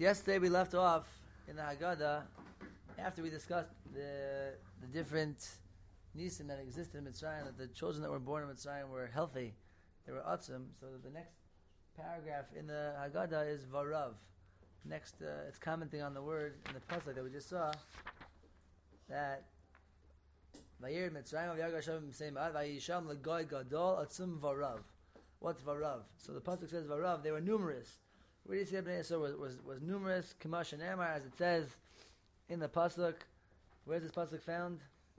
Yesterday we left off in the Haggadah after we discussed the different nisim that existed in Mitzrayim, that the children that were born in Mitzrayim were healthy, they were atzum. So the next paragraph in the Haggadah is Varav. Next, it's commenting on the word in the pasuk that we just saw, that Vayir Mitzrayim V'Yargasham Seimat Vayisham L'Goy Gadol Atzum Varav. What's Varav? So the pasuk says Varav. They were numerous. Where do you see that Bnei Yisrael was numerous? Kamash and Amar, as it says in the pasuk. Where's this pasuk found?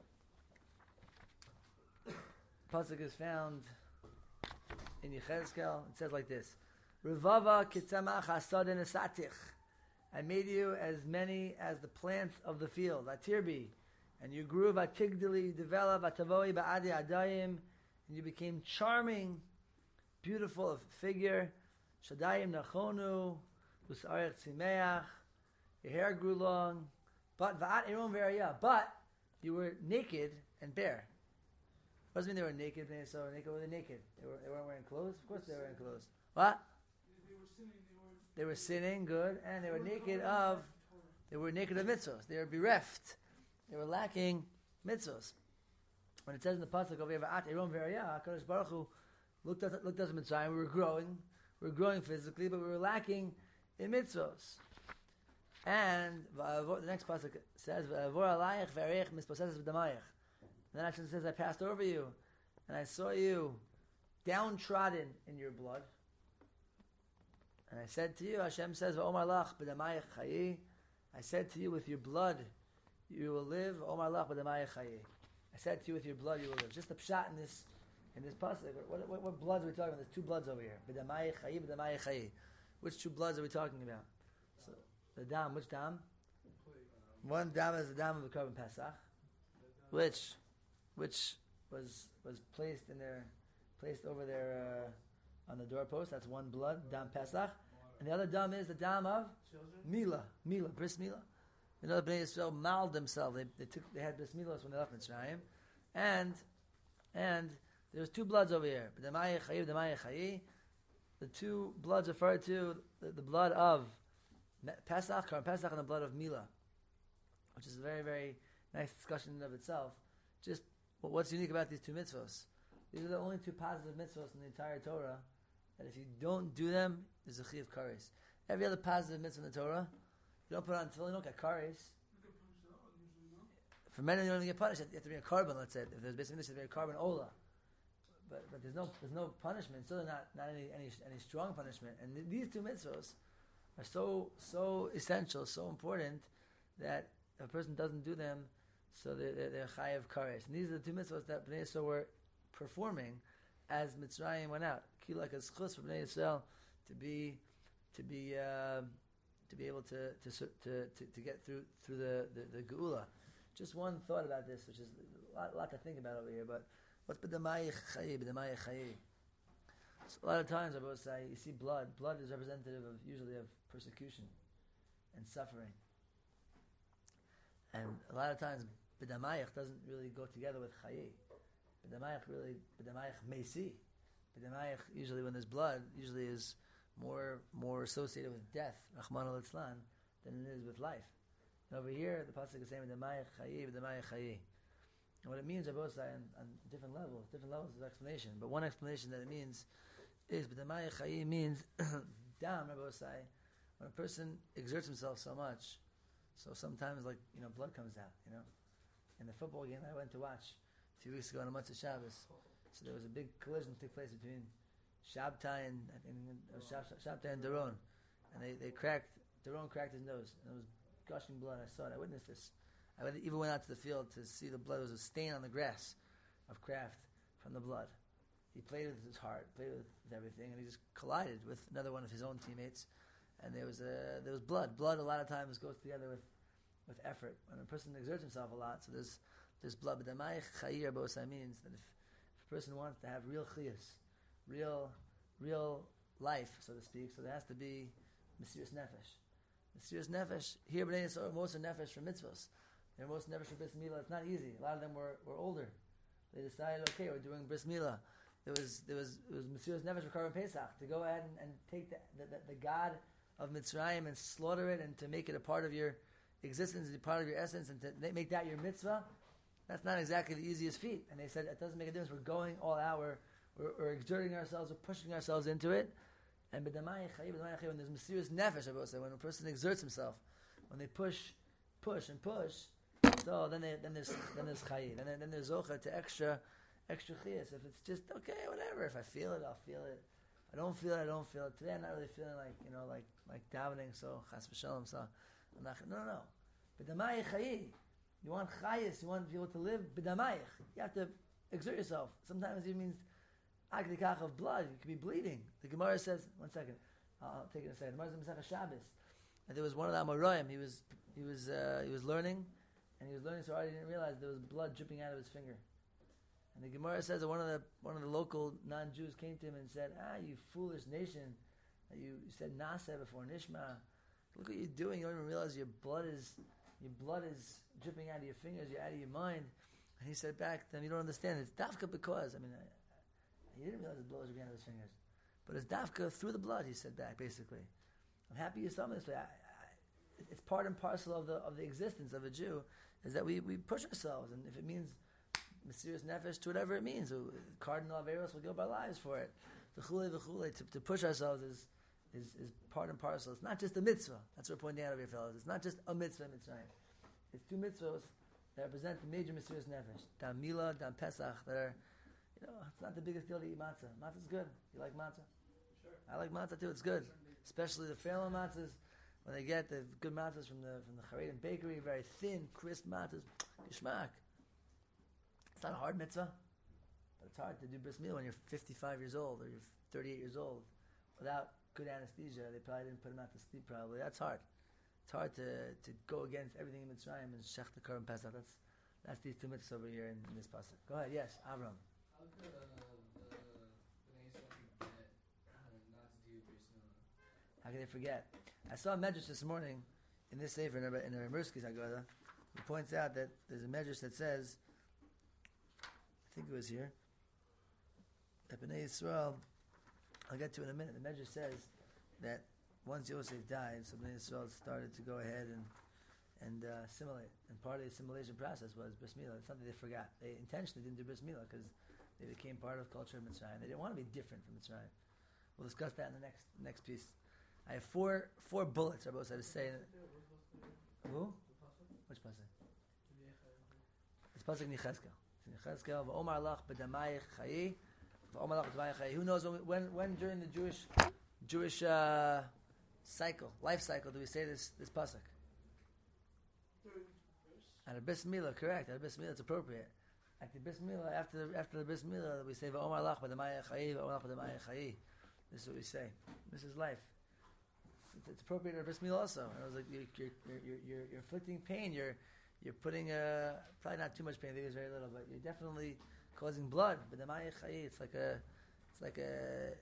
Pasuk is found in Yechezkel. It says like this: Revava kitzamach hasadin esatich. I made you as many as the plants of the field. Atirbi, and you grew. Vatigdili, you developed. Atavoi ba'adi adayim, and you became charming, beautiful of figure. Shadayim nachonu, usarech tzimeach. Your hair grew long, but va'at eron verayah. But you were naked and bare. What does it mean they were naked? So naked, were they naked? They weren't wearing clothes? Of course they were wearing clothes. What? They were sinning, good, and they were naked of mitzvos. They were bereft. They were lacking mitzvos. When it says in the pasuk over here, "Va'at eron verayah," HaKadosh Baruch Hu looked at Mitzrayim. We were growing physically, but we were lacking in mitzvos. And the next pasuk says, "V'avor alayich v'arech misposeses v'damayich." And then actually says, I passed over you, and I saw you downtrodden in your blood. And I said to you, Hashem says, V'omar lach b'damayich chayi. I said to you, with your blood you will live. V'omar lach b'damayich chayi. I said to you, with your blood you will live. Just the pshat in this pasuk. What bloods are we talking about? There's two bloods over here. B'damayich chayi, b'damayich chayi. Which two bloods are we talking about? So, the dam, which dam? One dam is the dam of the Korban Pesach, which was placed over there on the doorpost. That's one blood, dam Pesach, and the other dam is the dam of Mila, bris Mila. You know, the Bnei Yisrael maled themselves. They had bris Milos when they left Mitzrayim, and there's two bloods over here. The two bloods refer to the blood of Pesach, Korban Pesach, and the blood of Mila, which is a very, very nice discussion in and of itself. Just what's unique about these two mitzvos? These are the only two positive mitzvos in the entire Torah that if you don't do them, there's a chi of kares. Every other positive mitzvah in the Torah, you don't put on tefillin, you don't get kares. For men, you don't get punished. You have to be a carbon. Let's say if there's basically this, you have to be a carbon ola. But there's no punishment. Still, not any strong punishment. And these two mitzvos are so essential, so important that if a person doesn't do them, so they're chayav kares. And these are the two mitzvahs that Bnei Yisrael were performing as Mitzrayim went out. Ki like a schus for Bnei Yisrael to be able to get through the geula. Just one thought about this, which is a lot to think about over here. But what's b'damayich chayi? B'damayich chayi. So a lot of times I both say you see blood. Blood is representative usually of persecution and suffering. And a lot of times b'damayich doesn't really go together with chayi. B'damayich meisi. B'damayich, usually when there's blood, usually is more associated with death, Rahman al-Islan, than it is with life. And over here, the pasuk is saying b'damayich chayi. And what it means, I both say, on different levels of explanation. But one explanation that it means is b'damayich chayi means dam, I both say, when a person exerts himself so much. So sometimes, blood comes out, In the football game I went to watch a few weeks ago on a Motzei Shabbos, so there was a big collision that took place between Shabtai and Doron, and Doron cracked his nose, and it was gushing blood. I saw it. I witnessed this. I even went out to the field to see the blood. There was a stain on the grass of Kraft from the blood. He played with his heart, played with everything, and he just collided with another one of his own teammates. And there was blood. Blood a lot of times goes together with effort. When a person exerts himself a lot, so there's blood. But the ma'ich chayir bosai means that if a person wants to have real chiyus, real life, so to speak, so there has to be Mesiras Nefesh. Mesiras Nefesh, here B'nai Yisrael are most nefesh for mitzvahs. They're most nefesh for bris milah. It's not easy. A lot of them were older. They decided, okay, we're doing bris milah. It was Mesiras Nefesh for Korban Pesach to go ahead and take the God of Mitzrayim and slaughter it and to make it a part of your existence, a part of your essence, and to make that your mitzvah, that's not exactly the easiest feat. And they said it doesn't make a difference. We're going all out. We're exerting ourselves. We're pushing ourselves into it. And when there's mysterious nefesh, I will say, when a person exerts himself, when they push, so then there's chayi. Then there's zocha to extra chiyas. If it's just okay, whatever. If I feel it, I'll feel it. If I don't feel it, I don't feel it. Today I'm not really feeling like davening. So chas v'shalom. So I'm not. No. B'damayich chayi. You want chayis. You want to be able to live b'damayich. You have to exert yourself. Sometimes it means agdikach of blood. You could be bleeding. The Gemara says. One second. I'll take it in a second. The Gemara says Masechah Shabbos. And there was one of the Amoraim. He was learning, and he was learning so hard he didn't realize there was blood dripping out of his finger. And the Gemara says that one of the local non-Jews came to him and said, you foolish nation, you said Naseh before Nishma. Look what you're doing. You don't even realize your blood is dripping out of your fingers. You're out of your mind. And he said back to him, you don't understand. It's dafka because he didn't realize the blood was dripping out of his fingers, but it's dafka through the blood. He said back basically. I'm happy you saw me this way. It's part and parcel of the existence of a Jew is that we push ourselves, and if it means mysterious nefesh to whatever it means, cardinal averos, we'll give up our lives for it. To push ourselves is part and parcel. It's not just a mitzvah. That's what we're pointing out over here, fellows. It's not just a mitzvah mitzvah. It's two mitzvahs that represent the major mysterious nefesh. Dam Mila, Dam Pesach, that are, it's not the biggest deal to eat matzah. Matzah's good. You like matzah? Sure. I like matzah too. It's good. Especially the Fairlawn matzahs, when they get the good matzahs from the Haredim bakery, very thin, crisp matzahs, geschmack. It's not a hard mitzvah, but it's hard to do bris milah when you're 55 years old or you're 38 years old without good anesthesia. They probably didn't put him out to sleep. Probably that's hard. It's hard to go against everything in Mitzrayim and shech the Kar and Pesach. That's these two mitzvahs over here in this pasuk. Go ahead. Yes, Avram. How could the Bnei Yisrael forget not to do bris milah? How can they forget? I saw a medrash this morning in this sefer in the Mursky's Haggadah. He points out that there's a medrash that says, I think it was here, that Bnei Yisrael, I'll get to it in a minute. The medrash says that once Yosef died, so Bnei Yisrael started to go ahead and assimilate. And part of the assimilation process was bris milah. It's something they forgot. They intentionally didn't do bris milah because they became part of culture of Mitzrayim. They didn't want to be different from Mitzrayim. We'll discuss that in the next piece. I have four bullets. I both had to say. Who? Which pasuk? It's pasuk Nechezkel. It's Nechezkel. V'omar lach b'damayich chayi. V'omar lach b'damayich chayi. Who knows when during the Jewish life cycle, do we say this pasuk? At a bris milah, correct. At a bris milah, it's appropriate. At the bris milah, after the bris milah, we say v'omar lach b'damayich chayi. V'omar lach b'damayich chayi. This is what we say. This is life. It's appropriate at bris milah also. And I was like, you're inflicting pain. You're putting probably not too much pain. I think it's very little, but you're definitely causing blood. But the ma'ayich chayi, it's like a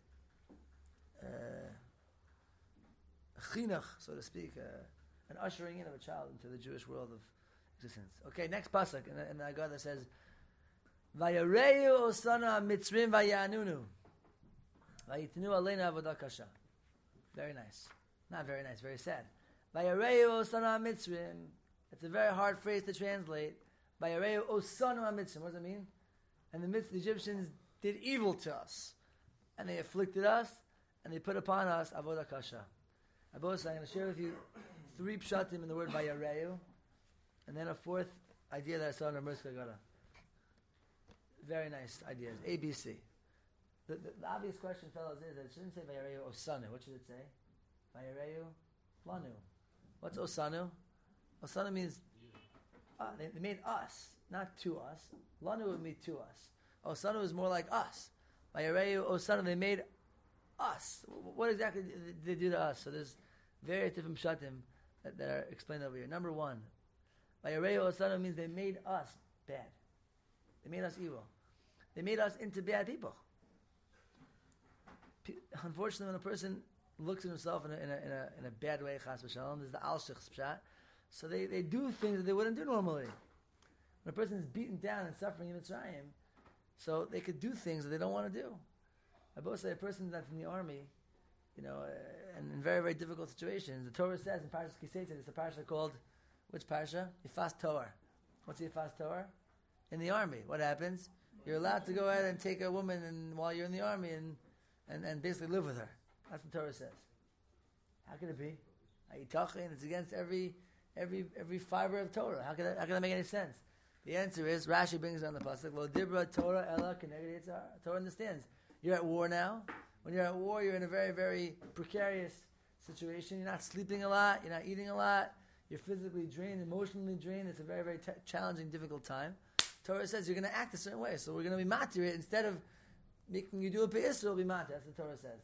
chinuch, so to speak, an ushering in of a child into the Jewish world of existence. Okay, next pasuk, and the Haggadah says, "Vayareyu osana mitzrim vayanunu, vayitnu aleina avodah kasha." Very nice. Not very nice, very sad. Vayareyu osana mitzrim. It's a very hard phrase to translate. Vayareyu osana mitzrim. What does it mean? And the Egyptians did evil to us, and they afflicted us, and they put upon us avodah kasha. I'm going to share with you 3 pshatim in the word vayareyu, and then a 4th idea that I saw in the Mursky Haggadah. Very nice ideas. A, B, C. The obvious question, fellows, is that it shouldn't say vayareyu osanu. What should it say? Vayareyu lanu. What's osanu? Osanu means they made us, not to us. Lanu would mean to us. Osanu is more like us. Vayareyu osanu, they made us. What exactly did they do to us? So there's various different pshatim that are explained over here. Number 1, Vayareyu osanu means they made us bad. They made us evil. They made us into bad people. Unfortunately, when a person looks at himself in a bad way, chas v'shalom, there's the al-shich pshat. So they do things that they wouldn't do normally. When a person is beaten down and suffering in Mitzrayim, so they could do things that they don't want to do. I both say a person that's in the army, and in very, very difficult situations. The Torah says in Parshas Kiseitz, it's a parsha called, which parsha? Yifas Torah. What's Yifas Torah? In the army. What happens? You're allowed to go ahead and take a woman and while you're in the army and basically live with her. That's what the Torah says. How can it be? It's against every fiber of Torah. How can that make any sense? The answer is, Rashi brings down the pasuk, Lo dibra Torah ela keneged yitzhar. Torah understands. You're at war now. When you're at war, you're in a very, very precarious situation. You're not sleeping a lot. You're not eating a lot. You're physically drained, emotionally drained. It's a very, very challenging, difficult time. Torah says you're going to act a certain way. So we're going to be matir it. Instead of making you do a pe'isra, we'll be matir. That's what the Torah says.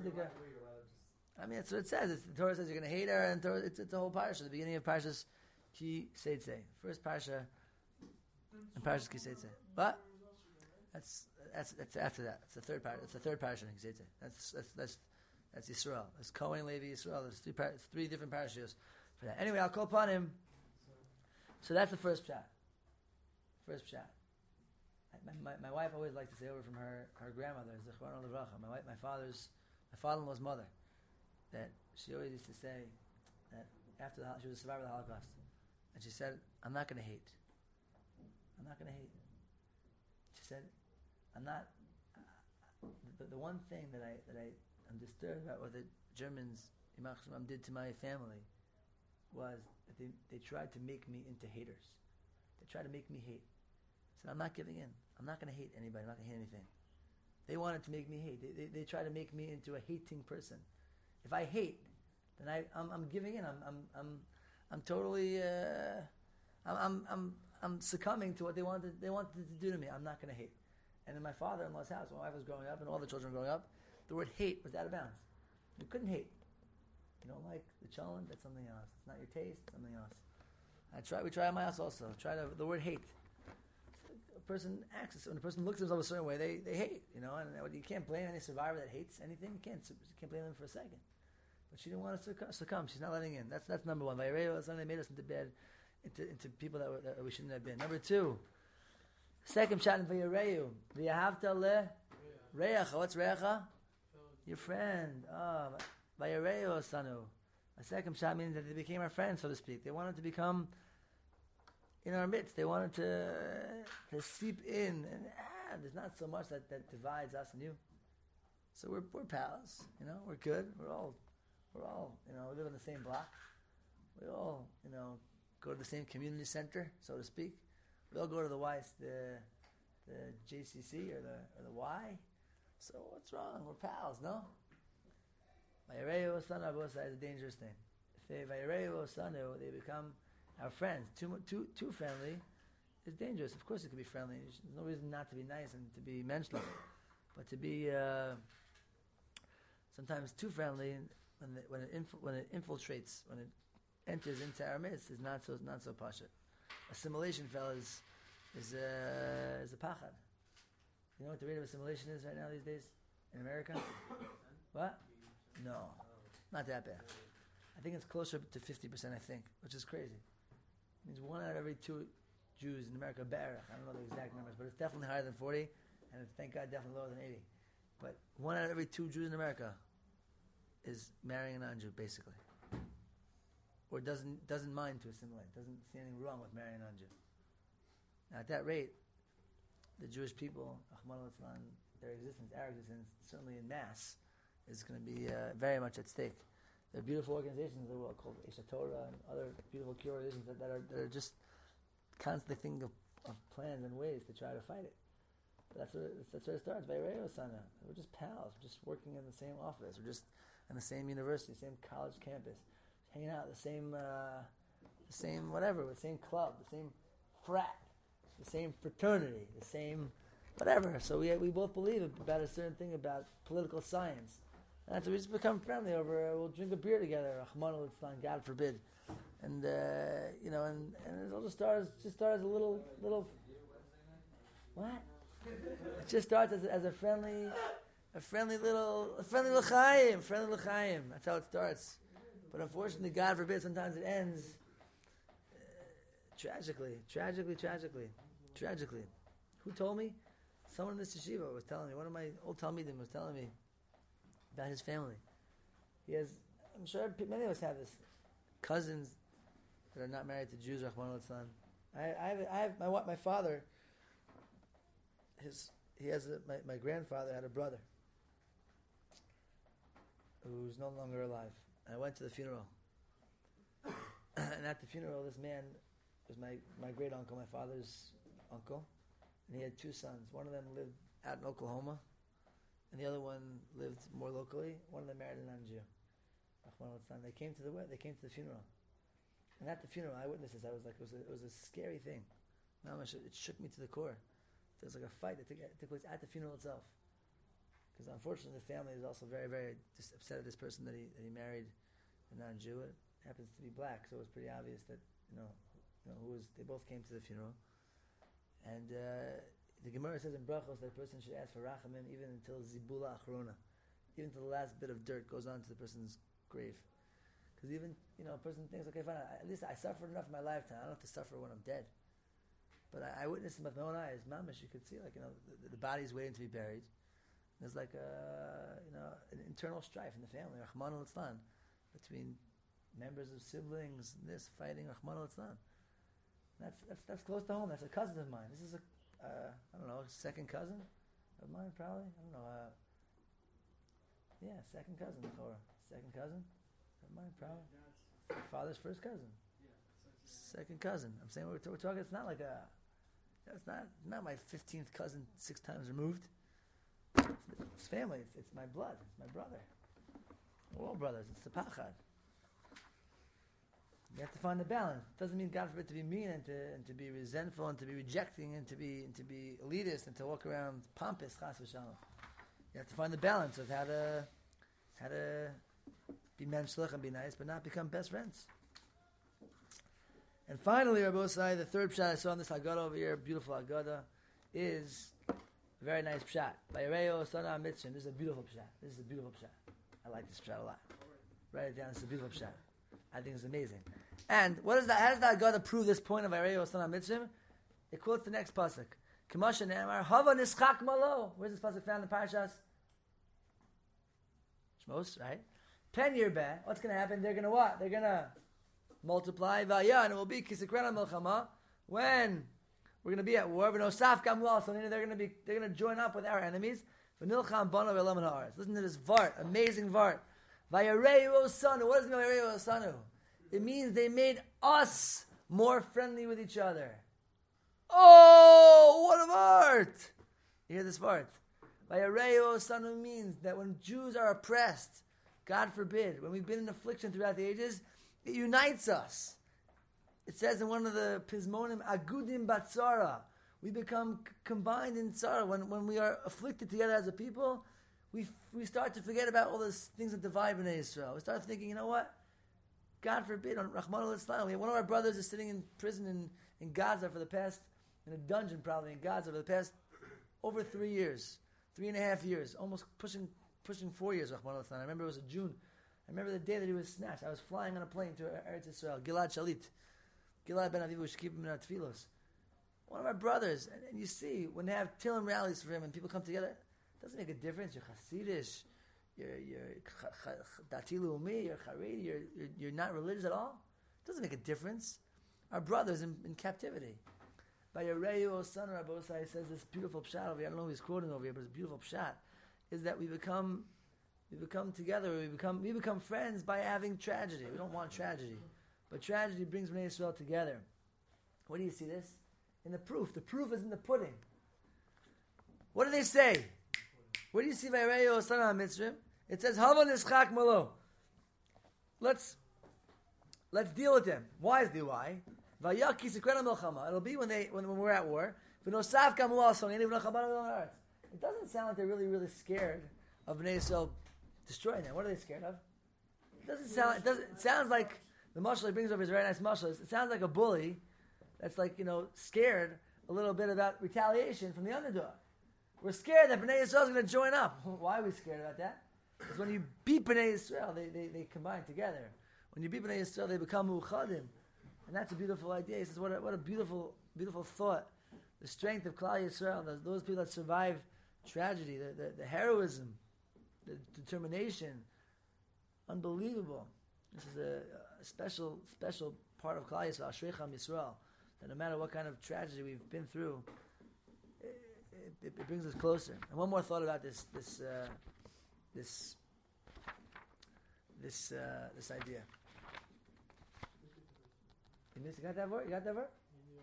I mean, that's what it says. The Torah says you're going to hate her, and it's a whole parsha. The beginning of Parshas Ki Seitzei. First parsha in Parshas Ki Seitzei. But that's after that. It's the third parsha. It's the third parsha in Ki Seitzei. That's Yisrael. There's Kohen, Levi, Yisrael. There's three different parashas for that. Anyway, I'll call upon him. So that's the first pshat. First pshat. My wife always liked to say over from her grandmother, Zechron Levracha, my father-in-law's mother, that she always used to say that after she was a survivor of the Holocaust, and she said, I'm not going to hate. I'm not going to hate. She said, I'm not. The one thing that I'm disturbed about what the Germans did to my family was that they tried to make me into haters. They tried to make me hate. I said, I'm not giving in. I'm not going to hate anybody. I'm not going to hate anything. They wanted to make me hate. They tried to make me into a hating person. If I hate, then I'm giving in. I'm totally I'm succumbing to what they wanted to do to me. I'm not going to hate. And in my father-in-law's house, when my wife was growing up and all the children were growing up, the word hate was out of bounds. You couldn't hate. You don't like the cholent, that's something else. It's not your taste, something else. We try at my house also. The word hate. A person acts, when a person looks at themselves a certain way, they hate, and you can't blame any survivor that hates anything. You can't blame them for a second. But she didn't want to succumb. She's not letting in. That's number one. Vayireu, they made us into bed, into people that we shouldn't have been. Number two, second shot in Vayireu, V'yahavta le reacha. What's reacha? Your friend. Vayireu sanu. A second shot means that they became our friends, so to speak. They wanted to become in our midst. They wanted to seep in, and there's not so much that divides us and you. So we're pals, we're good. We're all, we live in the same block. We all, go to the same community center, so to speak. We all go to the JCC or the Y. So what's wrong? We're pals, no? Vayireu sanu is a dangerous thing. If Vayireu sanu, they become our friends. Too friendly is dangerous. Of course it can be friendly. There's no reason not to be nice and to be menschlich. But to be sometimes too friendly, when it infiltrates, when it enters into our midst, is not so pashut. Assimilation, fellas, is a pachad. You know what the rate of assimilation is right now these days in America? What? No, not that bad. I think it's closer to 50%, I think, which is crazy. It means 1 out of every 2 Jews in America, I don't know the exact numbers, but it's definitely higher than 40, and it's, thank God, definitely lower than 80. But 1 out of every 2 Jews in America is marrying a non-Jew, basically. Or doesn't mind to assimilate, doesn't see anything wrong with marrying a non-Jew. Now, at that rate, the Jewish people, Rahman al-Islam, our existence, certainly in mass, is going to be very much at stake. There are beautiful organizations in the world called Eshet Torah and other beautiful Kiyur organizations that are just constantly thinking of plans and ways to try to fight it. But that's where it starts. Vayireu sanu. We're just pals. We're just working in the same office. We're just in the same university, same college campus, hanging out the same whatever, the same club, the same frat, the same fraternity, the same whatever. So we both believe about a certain thing about political science. And so we just become friendly over. We'll drink a beer together. Rahman al-Islam, God forbid. And and it all just starts as a little. What? It just starts as a friendly little l'chaim. That's how it starts. But unfortunately, God forbid, sometimes it ends tragically. Who told me? Someone in this yeshiva was telling me. One of my old talmidim was telling me about his family. He has, I'm sure many of us have this, cousins that are not married to Jews, Rahman al-Islam. I have my father, my grandfather had a brother who's no longer alive. I went to the funeral. And at the funeral, this man was my great uncle, my father's uncle. And he had two sons. One of them lived out in Oklahoma, and the other one lived more locally. One of them married a non-Jew. They came to the funeral. And at the funeral, I witnessed this. I was like, it was a scary thing. It shook me to the core. There was like a fight that took place at the funeral itself. Because unfortunately, the family is also very, very just upset at this person that he married a non-Jew. It happens to be black, so it was pretty obvious that they both came to the funeral. And the Gemara says in Brachos that a person should ask for rachamim even until zibula achrona, even until the last bit of dirt goes onto the person's grave. Because even a person thinks, okay, fine, at least I suffered enough in my lifetime. I don't have to suffer when I'm dead. But I witnessed him with my own eyes. Mamish, you could see the body's waiting to be buried. There's like an internal strife in the family, Rahman al-Islam, between members of siblings, this fighting, Rahman al-Islam. That's close to home. That's a cousin of mine. This is second cousin of mine, probably. I don't know. Second cousin. Second cousin of mine, probably. My father's first cousin. Second cousin. I'm saying we're talking. It's not like it's not my 15th cousin 6 times removed. It's family. It's my blood. It's my brother. We're all brothers. It's the pachad. You have to find the balance. It doesn't mean, God forbid, to be mean and to be resentful and to be rejecting and to be elitist and to walk around pompous. Chas v'shalom. You have to find the balance of how to be menschlich and be nice, but not become best friends. And finally, Rabbi Osai, the third pshat I saw in this Haggadah over here, beautiful Haggadah, is a very nice pshat. By Yareo Sana Mitzrim. This is a beautiful pshat. I like this pshat a lot. Write it down. It's a beautiful pshat. I think it's amazing. And what is that? How does that Haggadah prove this point of Yareo Sana Mitzrim? It quotes the next pasuk. Kamasha Ne'amar Hava Nischak Malo. Where's this pasuk found in Parashas? Shmos, right? 10 year ban. What's going to happen? They're going to what? They're going to multiply vaya, and it will be kisikran milchama when we're going to be at war. V'nosaf gamul, so they're going to join up with our enemies. V'nilcham bana v'elam ha'aretz. Listen to this vart, amazing vart. Vayarei osanu. What does it mean vayarei osanu? It means they made us more friendly with each other. Oh, what a vart! You hear this vart? Vayarei osanu means that when Jews are oppressed, God forbid, when we've been in affliction throughout the ages, it unites us. It says in one of the Pizmonim, Agudim Batzara. We become combined in tzara. When we are afflicted together as a people, we start to forget about all those things that divide Bnei Yisrael. We start thinking, you know what? God forbid, on Rahman al-Islam, one of our brothers is sitting in prison in Gaza in a dungeon probably in Gaza for the past over 3 years, 3.5 years, almost pushing 4 years, Rahman al-Islam. I remember it was in June. I remember the day that he was snatched. I was flying on a plane to Eretz Yisrael. Gilad Shalit. Gilad ben Aviv Shkibim in our tefillos. One of our brothers. And you see, when they have Tilim rallies for him and people come together, it doesn't make a difference. You're Hasidish. You're Dati Leumi. You're Haredi. You're not religious at all. It doesn't make a difference. Our brothers in captivity. By Yareyu son Rabbi Osai says this beautiful pshat over here. I don't know who he's quoting over here, but it's a beautiful pshat. Is that we become together. We become friends by having tragedy. We don't want tragedy, but tragedy brings Bnei Yisrael together. Where do you see this? In the proof. The proof is in the pudding. What do they say? Where do you see Vayreyo Sana Mitzrim? It says Hava Nischak Malo. Let's deal with them. Why is the why? Vayaki Sekrena Melchama. It'll be when we're at war. V'nosav Kamu also. It doesn't sound like they're really, really scared of Bnei Yisrael destroying them. What are they scared of? It sounds like the mashal he brings over is a very nice mashal. It sounds like a bully that's scared a little bit about retaliation from the underdog. We're scared that Bnei Yisrael is going to join up. Why are we scared about that? Because when you beat Bnei Yisrael, they combine together. When you beat Bnei Yisrael, they become mu'chadim. And that's a beautiful idea. He says, what a beautiful, beautiful thought. The strength of Klal Yisrael, those people that survive tragedy, the heroism, the determination, Unbelievable. This is a special part of Klal Yisrael, Ashreichem Yisrael, that no matter what kind of tragedy we've been through, it brings us closer. And one more thought about this idea. You got that word? You got that word?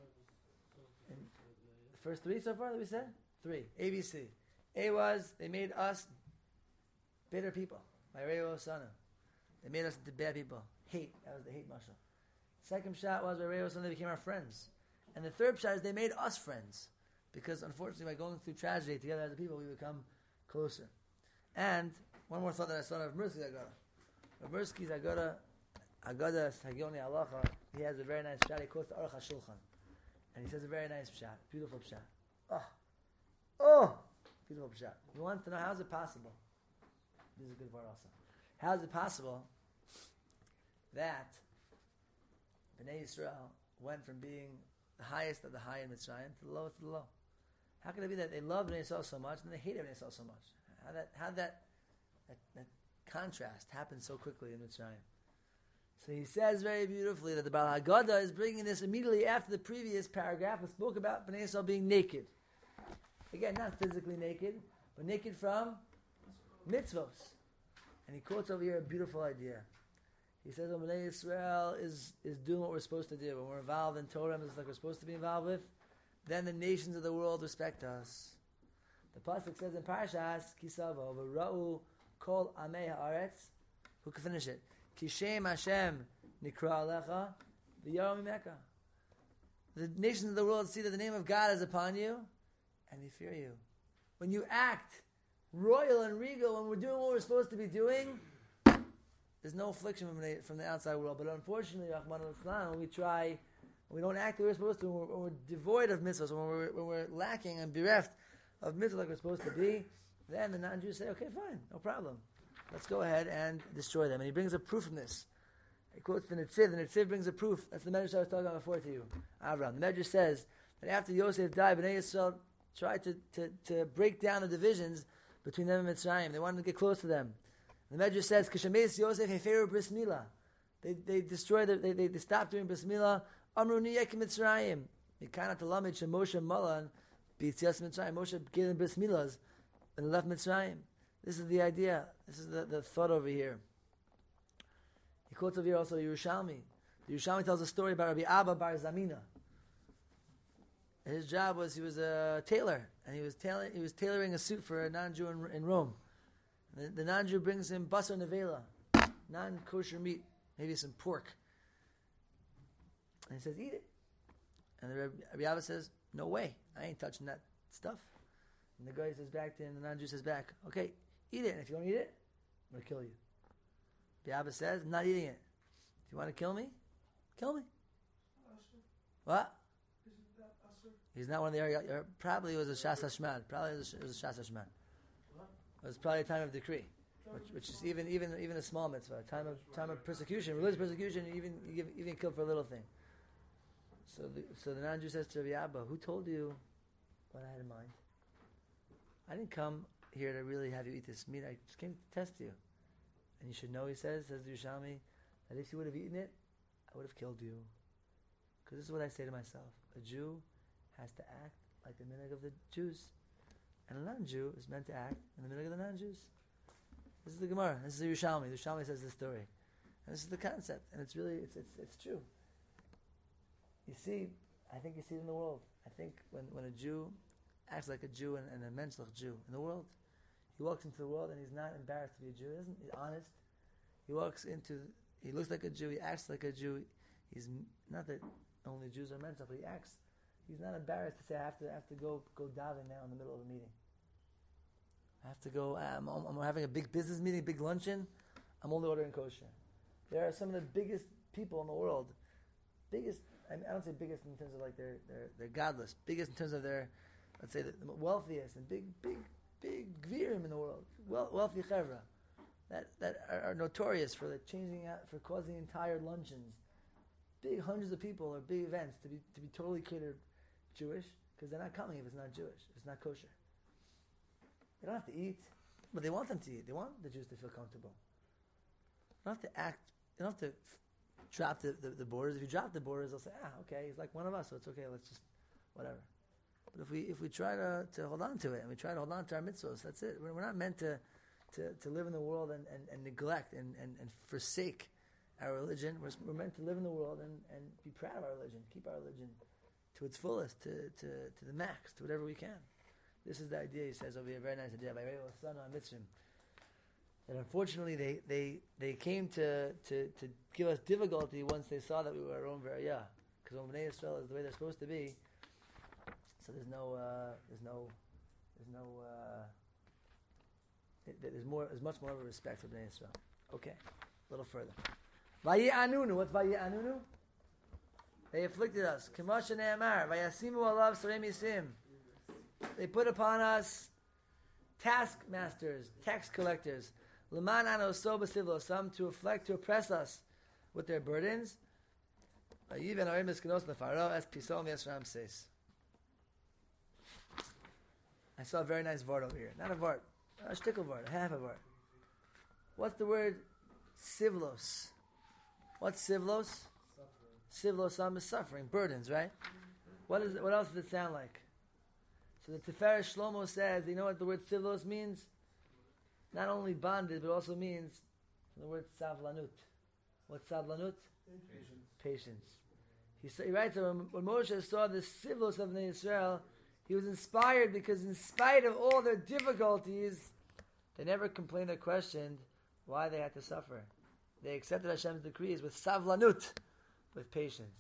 In the first three so far that we said? Three. ABC. A was, they made us bitter people. By Reo Osana. They made us into bad people. Hate. That was the hate mashal. Second shot was by Reo Osana, they became our friends. And the third shot is they made us friends. Because unfortunately, by going through tragedy together as a people, we become closer. And one more thought that I saw of Mirsky's Agada. Of Mirsky's Agada Hagioni Halacha, he has a very nice shot. He quotes the Aruch HaShulchan. And he says a very nice shot. Beautiful shot. Oh! Beautiful shot. You want to know how is it possible? This is a good word also. How is it possible that Bnei Yisrael went from being the highest of the high in Mitzrayim to the lowest of the low? How can it be that they love Bnei Yisrael so much and they hate Bnei Yisrael so much? How that contrast happened so quickly in Mitzrayim? So he says very beautifully that the Baal Haggadah is bringing this immediately after the previous paragraph that spoke about Bnei Yisrael being naked. Again, not physically naked, but naked from mitzvos. And he quotes over here a beautiful idea. He says, when Bnei Yisrael is doing what we're supposed to do, when we're involved in Torah, it's like we're supposed to be involved with, then the nations of the world respect us. The pasuk says in Parashas Kisavo, "V'ra'u kol amei haaretz." Who can finish it? Kishem Hashem nikra alecha v'yarom mimeka. The nations of the world see that the name of God is upon you, and they fear you. When you act royal and regal, when we're doing what we're supposed to be doing, there's no affliction from the outside world. But unfortunately, Rahman al-Islam, when we don't act the way we're supposed to, when we're devoid of mitzvahs, when we're lacking and bereft of mitzvahs like we're supposed to be, then the non-Jews say, okay, fine, no problem. Let's go ahead and destroy them. And he brings a proof from this. He quotes the Netziv. The Netziv brings a proof. That's the Medrash I was talking about before to you, Avram. The Medrash says that after Yosef died, Bnei Yisrael tried to break down the divisions between them and Mitzrayim. They wanted to get close to them. The Medrash says, "Kishameis Yosef heferu bris milah." They destroyed. They stopped doing bris milah. Amru niyek Mitzrayim. Mikana talamid shemoshe malan b'yitzias Mitzrayim. Moshe gave them bris milahs and left Mitzrayim. This is the idea. This is the thought over here. He quotes over here also Yerushalmi. The Yerushalmi tells a story about Rabbi Abba Bar Zamina. His job was he was a tailor, and he was tailoring a suit for a non-Jew in Rome. The non-Jew brings him basar nevela, non-kosher meat, maybe some pork, and he says, "Eat it." And the Rabbi Abba says, "No way, I ain't touching that stuff." And the guy says back to him, the non-Jew says back, "Okay, eat it, and if you don't eat it, I'm going to kill you." Rabbi Abba says, "I'm not eating it. If you want to kill me, kill me." What? He's not one of the area. Probably it was a Shas Hashman. Probably it was a Shas Hashman. It was probably a time of decree, which is even a small mitzvah, a time of persecution, religious persecution. You even kill for a little thing. So the non-Jew says to Rabbi Abba, "Who told you what I had in mind? I didn't come here to really have you eat this meat. I just came to test you. And you should know," he says the Yerushalmi, "that if you would have eaten it, I would have killed you. Because this is what I say to myself: a Jew has to act like the minhag of the Jews, and a non-Jew is meant to act in the minhag of the non-Jews." This is the Gemara. This is the Yerushalmi. The Yerushalmi says this story, and this is the concept, and it's really it's true. You see, I think you see it in the world. I think when a Jew acts like a Jew and a menschlich Jew in the world, he walks into the world and he's not embarrassed to be a Jew. He's honest. He looks like a Jew. He acts like a Jew. He's not that only Jews are menschlich, but he acts. He's not embarrassed to say, "I have to go daven now in the middle of a meeting. I have to go. I'm having a big business meeting, big luncheon. I'm only ordering kosher." There are some of the biggest people in the world. Biggest. I don't say biggest in terms of like they're godless. Biggest in terms of their, let's say, the wealthiest and big gvirim in the world. Wealthy chevra that are notorious for changing out, for causing entire luncheons, big hundreds of people or big events to be totally catered Jewish, because they're not coming if it's not Jewish, if it's not kosher. They don't have to eat, but they want them to eat. They want the Jews to feel comfortable. don't have to act. You don't have to drop the borders. If you drop the borders, they'll say, okay, he's like one of us, so it's okay. Let's just whatever. But if we try to hold on to it and we try to hold on to our mitzvahs, that's it. We're not meant to live in the world and neglect and forsake our religion. We're meant to live in the world and be proud of our religion, keep our religion to its fullest, to the max, to whatever we can. This is the idea, he says over here, very nice idea by Rebbe Sana on Mitzvim. And unfortunately, they came to give us difficulty once they saw that we were our own Verayah. Because when Bnei Yisrael is the way they're supposed to be, so there's much more of a respect for Bnei Yisrael. Okay, a little further. Vayi'anunu. What's Vayi'anunu? They afflicted us. K'moshe ne'amar. Vayasimu alav sarei misim. They put upon us taskmasters, tax collectors. L'man ano so b'sivlosam, to afflict, to oppress us with their burdens. Vayiven arim eskenos nefaro, as Pisom Yesram says. I saw a very nice vart over here. Not a vart, a shtickle vart, a half a vart. What's the word sivlos? What's sivlos? Sivlosam is suffering, burdens, right? What else does it sound like? So the Tiferes Shlomo says, you know what the word sivlos means? Not only bonded, but also means the word savlanut. What's savlanut? Patience. He writes that when Moshe saw the sivlos of Bnei Yisrael, he was inspired because in spite of all their difficulties, they never complained or questioned why they had to suffer. They accepted Hashem's decrees with savlanut, with patience.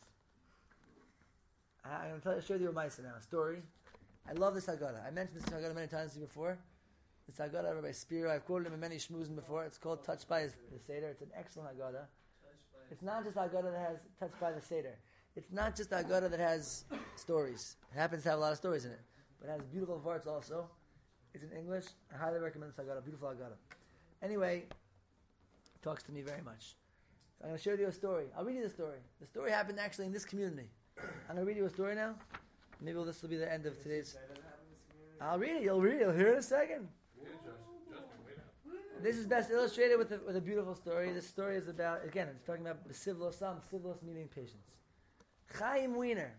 I'm going to show you a Maisa now, a story. I love this Haggadah. I mentioned this Haggadah many times before. This Haggadah Rabbi Spiro, I've quoted him in many shmuzim before. It's called Touched by the Seder. It's an excellent Haggadah. It's not just a Haggadah that has Touched by the Seder. It's not just a Haggadah that has stories. It happens to have a lot of stories in it. But it has beautiful parts also. It's in English. I highly recommend this Haggadah. Beautiful Haggadah. Anyway, it talks to me very much. So I'm going to show you a story. I'll read you the story. The story happened actually in this community. I'm going to read you a story now. Maybe this will be the end of today's... I'll read it. You'll read it. You'll hear it in a second. This is best illustrated with a beautiful story. This story is about, again, it's talking about Sivlos meaning patience. Chaim Wiener.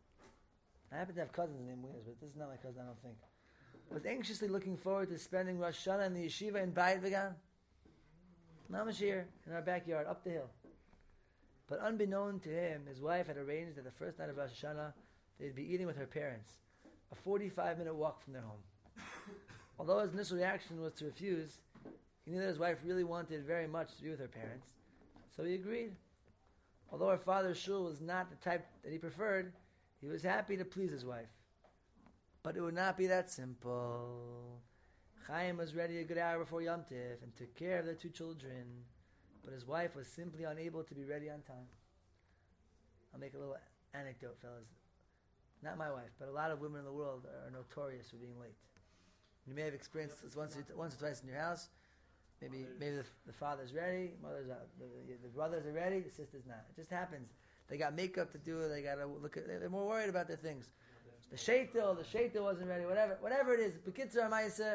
I happen to have cousins named Wieners, but this is not my cousin, I don't think. Was anxiously looking forward to spending Rosh Hashanah in the yeshiva in Bayit Vegan. Mamash here, in our backyard, up the hill. But unbeknown to him, his wife had arranged that the first night of Rosh Hashanah, they'd be eating with her parents, a 45-minute walk from their home. Although his initial reaction was to refuse, he knew that his wife really wanted very much to be with her parents, so he agreed. Although her father's shul was not the type that he preferred, he was happy to please his wife. But it would not be that simple. Chaim was ready a good hour before Yom Tif and took care of their two children, but his wife was simply unable to be ready on time. I'll make a little anecdote, fellas. Not my wife, but a lot of women in the world are notorious for being late. You may have experienced this once or twice in your house. Maybe the father's ready, the brothers are ready, the sister's not. It just happens. They got makeup to do. They got to look at. They're more worried about their things. The shaitel wasn't ready. Whatever it is. B'kitzur Ma'aseh,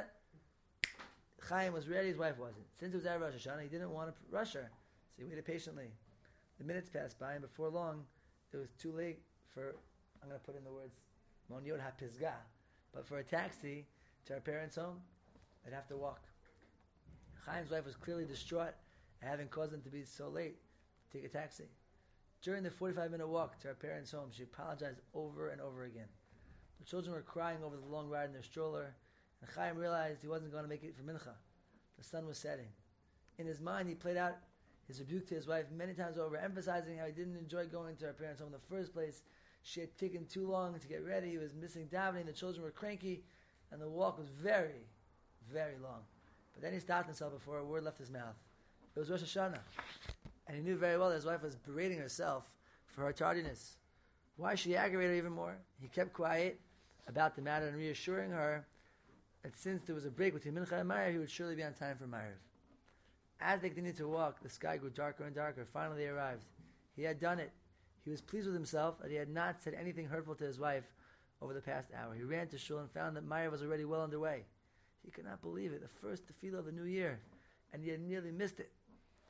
Chaim was ready. His wife wasn't. Since it was Erev Rosh Hashanah, he didn't want to rush her, so he waited patiently. The minutes passed by, and before long, it was too late for. I'm going to put in the words Moniot HaPizgah, but for a taxi to our parents' home, they'd have to walk. Chaim's wife was clearly distraught at having caused them to be so late to take a taxi. During the 45-minute walk to our parents' home, she apologized over and over again. The children were crying over the long ride in their stroller, and Chaim realized he wasn't going to make it for Mincha. The sun was setting. In his mind, he played out his rebuke to his wife many times over, emphasizing how he didn't enjoy going to our parents' home in the first place. She had taken too long to get ready. He was missing davening. The children were cranky, and the walk was very, very long. But then he stopped himself before a word left his mouth. It was Rosh Hashanah, and he knew very well that his wife was berating herself for her tardiness. Why should he aggravate her even more? He kept quiet about the matter and reassuring her that since there was a break between Mincha and Ma'ariv, he would surely be on time for Ma'ariv. As they continued to walk, the sky grew darker and darker. Finally, they arrived. He had done it. He was pleased with himself that he had not said anything hurtful to his wife over the past hour. He ran to shul and found that Ma'ariv was already well underway. He could not believe it. The first tefillah of the new year, and he had nearly missed it.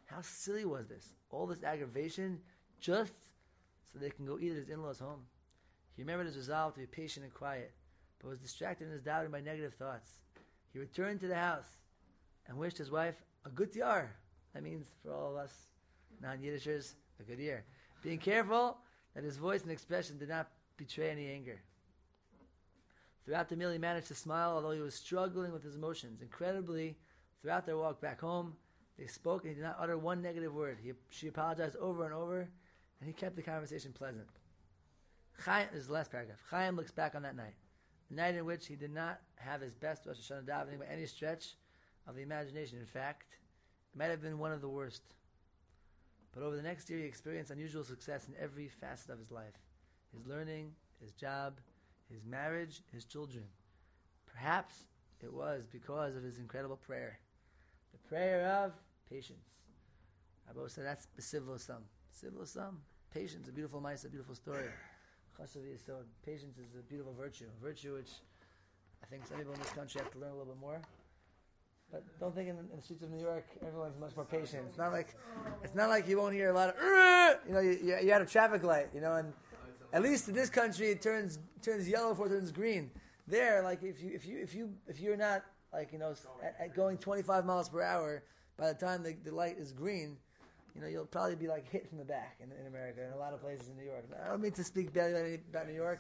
How silly was this? All this aggravation just so they can go eat at his in-laws' home. He remembered his resolve to be patient and quiet, but was distracted in his doubting by negative thoughts. He returned to the house and wished his wife a good yar. That means, for all of us non-Yiddishers, a good year. Being careful that his voice and expression did not betray any anger. Throughout the meal, he managed to smile, although he was struggling with his emotions. Incredibly, throughout their walk back home, they spoke and he did not utter one negative word. She apologized over and over, and he kept the conversation pleasant. Chaim, this is the last paragraph. Chaim looks back on that night, a night in which he did not have his best Rosh Hashanah davening by any stretch of the imagination. In fact, it might have been one of the worst. But over the next year, he experienced unusual success in every facet of his life. His learning, his job, his marriage, his children. Perhaps it was because of his incredible prayer. The prayer of patience. Rabbi said that's Besivlo Sam. Besivlo Sam. Patience, a beautiful mice, a beautiful story. So patience is a beautiful virtue. A virtue which I think some people in this country have to learn a little bit more. But don't think in the streets of New York everyone's much more patient. It's not like you won't hear a lot of you're at a traffic light, and at least in this country it turns yellow before it turns green. There, like if you're not at going 25 miles per hour, by the time the light is green, you'll probably be like hit from the back in America and a lot of places in New York. I don't mean to speak badly about New York.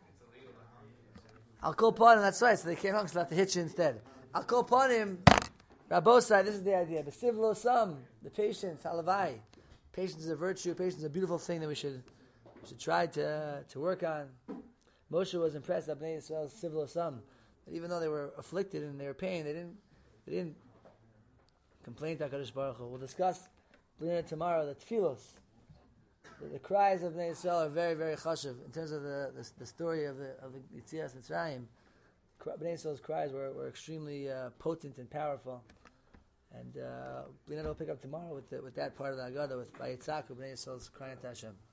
I'll call upon him, that's right, so they came home, so I have to hit you instead. I'll call upon him, Rabbosai, this is the idea. Besivlo Sam, the patience, halavai. Patience is a virtue, patience is a beautiful thing that we should try to work on. Moshe was impressed by Bnei Yisrael's Sivlo Sam. That even though they were afflicted and they were pain, they didn't complain to HaKadosh Baruch Hu. We'll discuss tomorrow the tefillos. The cries of Bnei Yisrael are very, very chashuv. In terms of the story of the Yitzias Mitzrayim, Bnei Yisrael's cries were extremely potent and powerful. And we'll pick up tomorrow with that part of the Haggadah with Vayitzak, Bnei Yisrael's crying to Hashem.